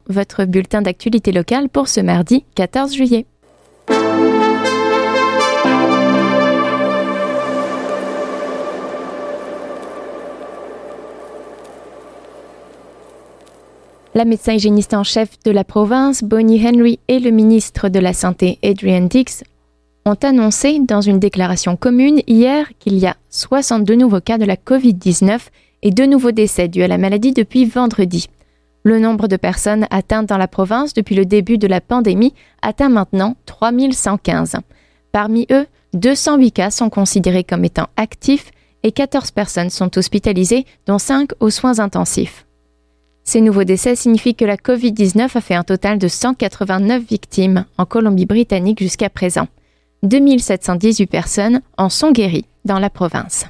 votre bulletin d'actualité locale pour ce mardi 14 juillet. La médecin hygiéniste en chef de la province, Bonnie Henry, et le ministre de la Santé, Adrian Dix, ont annoncé dans une déclaration commune hier qu'il y a 62 nouveaux cas de la COVID-19 et 2 nouveaux décès dus à la maladie depuis vendredi. Le nombre de personnes atteintes dans la province depuis le début de la pandémie atteint maintenant 3115. Parmi eux, 208 cas sont considérés comme étant actifs et 14 personnes sont hospitalisées, dont 5 aux soins intensifs. Ces nouveaux décès signifient que la COVID-19 a fait un total de 189 victimes en Colombie-Britannique jusqu'à présent. 2718 personnes en sont guéries dans la province.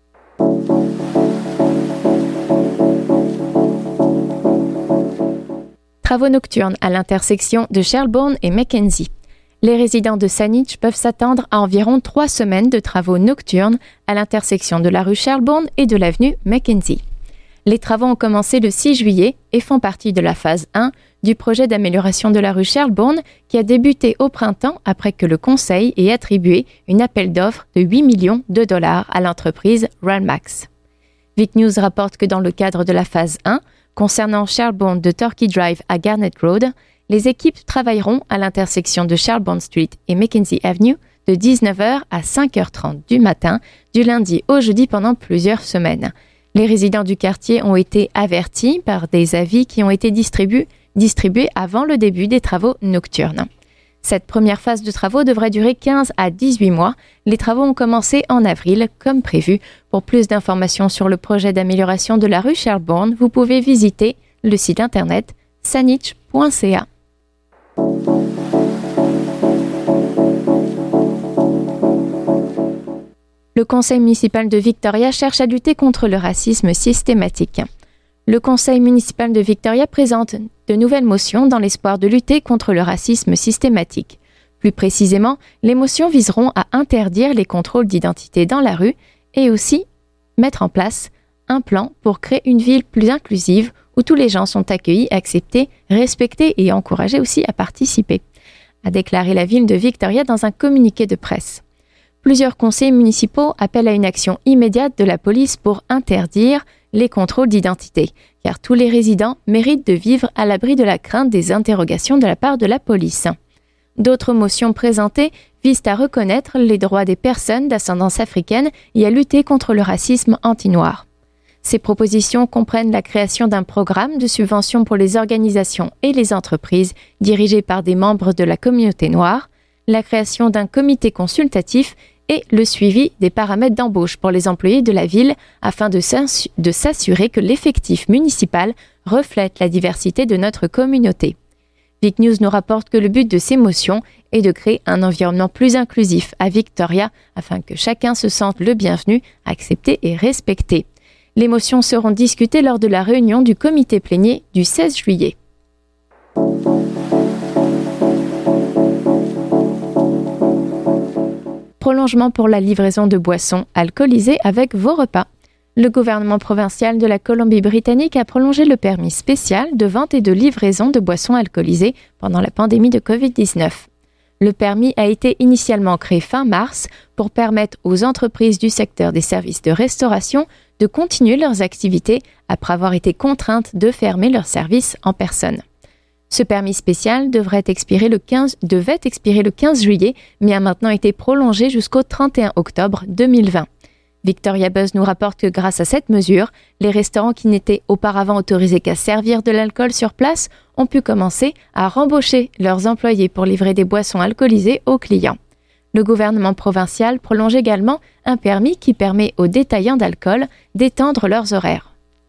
Travaux nocturnes à l'intersection de Shelbourne et Mackenzie. Les résidents de Saanich peuvent s'attendre à environ 3 semaines de travaux nocturnes à l'intersection de la rue Shelbourne et de l'avenue Mackenzie. Les travaux ont commencé le 6 juillet et font partie de la phase 1 du projet d'amélioration de la rue Shelbourne qui a débuté au printemps après que le Conseil ait attribué une appel d'offres de 8 millions de dollars à l'entreprise Ralmax. Vic News rapporte que dans le cadre de la phase 1, concernant Shelbourne de Torquay Drive à Garnet Road, les équipes travailleront à l'intersection de Shelbourne Street et Mackenzie Avenue de 19h à 5h30 du matin, du lundi au jeudi pendant plusieurs semaines. Les résidents du quartier ont été avertis par des avis qui ont été distribués avant le début des travaux nocturnes. Cette première phase de travaux devrait durer 15 à 18 mois. Les travaux ont commencé en avril, comme prévu. Pour plus d'informations sur le projet d'amélioration de la rue Shelbourne, vous pouvez visiter le site internet saanich.ca. Le conseil municipal de Victoria cherche à lutter contre le racisme systématique. Le conseil municipal de Victoria présente de nouvelles motions dans l'espoir de lutter contre le racisme systématique. Plus précisément, les motions viseront à interdire les contrôles d'identité dans la rue et aussi mettre en place un plan pour créer une ville plus inclusive où tous les gens sont accueillis, acceptés, respectés et encouragés aussi à participer, a déclaré la ville de Victoria dans un communiqué de presse. Plusieurs conseils municipaux appellent à une action immédiate de la police pour interdire les contrôles d'identité, car tous les résidents méritent de vivre à l'abri de la crainte des interrogations de la part de la police. D'autres motions présentées visent à reconnaître les droits des personnes d'ascendance africaine et à lutter contre le racisme anti-noir. Ces propositions comprennent la création d'un programme de subvention pour les organisations et les entreprises dirigées par des membres de la communauté noire, la création d'un comité consultatif et le suivi des paramètres d'embauche pour les employés de la ville afin de s'assurer que l'effectif municipal reflète la diversité de notre communauté. Vic News nous rapporte que le but de ces motions est de créer un environnement plus inclusif à Victoria afin que chacun se sente le bienvenu, accepté et respecté. Les motions seront discutées lors de la réunion du comité plénier du 16 juillet. Prolongement pour la livraison de boissons alcoolisées avec vos repas. Le gouvernement provincial de la Colombie-Britannique a prolongé le permis spécial de vente et de livraison de boissons alcoolisées pendant la pandémie de COVID-19. Le permis a été initialement créé fin mars pour permettre aux entreprises du secteur des services de restauration de continuer leurs activités après avoir été contraintes de fermer leurs services en personne. Ce permis spécial devait expirer le 15 juillet, mais a maintenant été prolongé jusqu'au 31 octobre 2020. Victoria Buzz nous rapporte que grâce à cette mesure, les restaurants qui n'étaient auparavant autorisés qu'à servir de l'alcool sur place ont pu commencer à rembaucher leurs employés pour livrer des boissons alcoolisées aux clients. Le gouvernement provincial prolonge également un permis qui permet aux détaillants d'alcool d'étendre leurs horaires.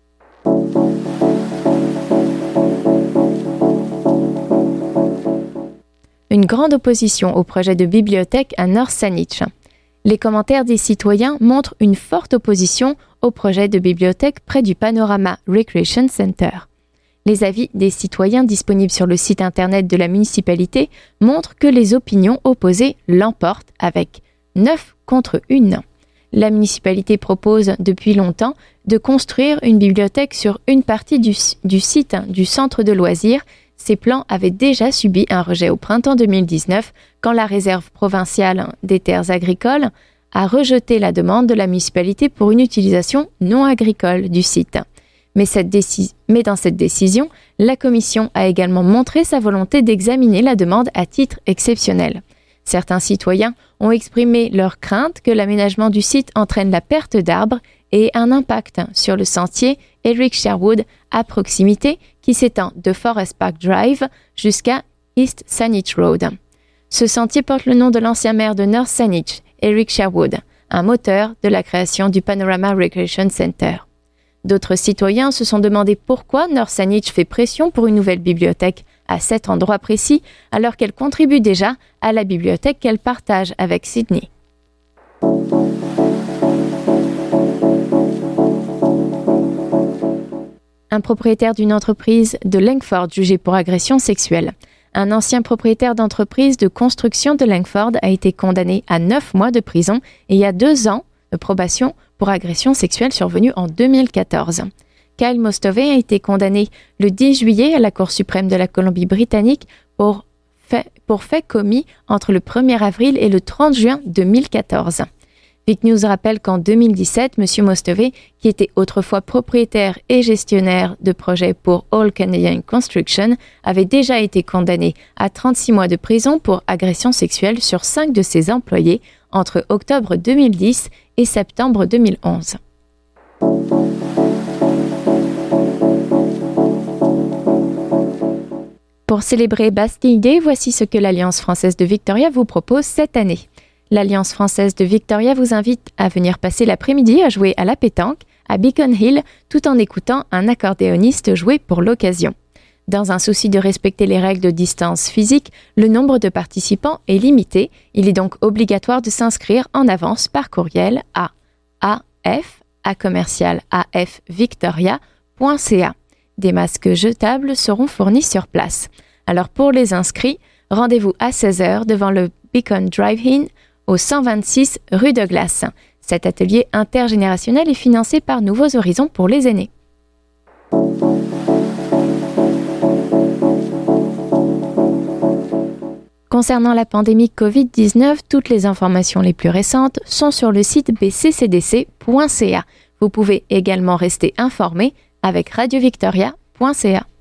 Une grande opposition au projet de bibliothèque à North Saanich. Les commentaires des citoyens montrent une forte opposition au projet de bibliothèque près du Panorama Recreation Center. Les avis des citoyens disponibles sur le site internet de la municipalité montrent que les opinions opposées l'emportent avec 9 contre 1. La municipalité propose depuis longtemps de construire une bibliothèque sur une partie du site du centre de loisirs ces plans avaient déjà subi un rejet au printemps 2019 quand la réserve provinciale des terres agricoles a rejeté la demande de la municipalité pour une utilisation non agricole du site. Mais dans cette décision, la commission a également montré sa volonté d'examiner la demande à titre exceptionnel. Certains citoyens ont exprimé leur crainte que l'aménagement du site entraîne la perte d'arbres et un impact sur le sentier Eric Sherwood à proximité qui s'étend de Forest Park Drive jusqu'à East Saanich Road. Ce sentier porte le nom de l'ancien maire de North Saanich, Eric Sherwood, un moteur de la création du Panorama Recreation Center. D'autres citoyens se sont demandé pourquoi North Saanich fait pression pour une nouvelle bibliothèque à cet endroit précis, alors qu'elle contribue déjà à la bibliothèque qu'elle partage avec Sydney. Un propriétaire d'une entreprise de Langford jugé pour agression sexuelle. Un ancien propriétaire d'entreprise de construction de Langford a été condamné à 9 mois de prison et à 2 ans de probation pour agression sexuelle survenue en 2014. Kyle Mostovey a été condamné le 10 juillet à la Cour suprême de la Colombie-Britannique pour faits commis entre le 1er avril et le 30 juin 2014. Vic News rappelle qu'en 2017, M. Mostovey, qui était autrefois propriétaire et gestionnaire de projets pour All Canadian Construction, avait déjà été condamné à 36 mois de prison pour agression sexuelle sur 5 de ses employés entre octobre 2010 et septembre 2011. Pour célébrer Bastille Day, voici ce que l'Alliance française de Victoria vous propose cette année. L'Alliance française de Victoria vous invite à venir passer l'après-midi à jouer à la pétanque à Beacon Hill tout en écoutant un accordéoniste jouer pour l'occasion. Dans un souci de respecter les règles de distance physique, le nombre de participants est limité. Il est donc obligatoire de s'inscrire en avance par courriel à af@afvictoria.ca. Des masques jetables seront fournis sur place. Alors pour les inscrits, rendez-vous à 16h devant le Beacon Drive-In au 126 rue Douglas. Cet atelier intergénérationnel est financé par Nouveaux Horizons pour les aînés. Concernant la pandémie COVID-19, toutes les informations les plus récentes sont sur le site bccdc.ca. Vous pouvez également rester informé avec radiovictoria.ca.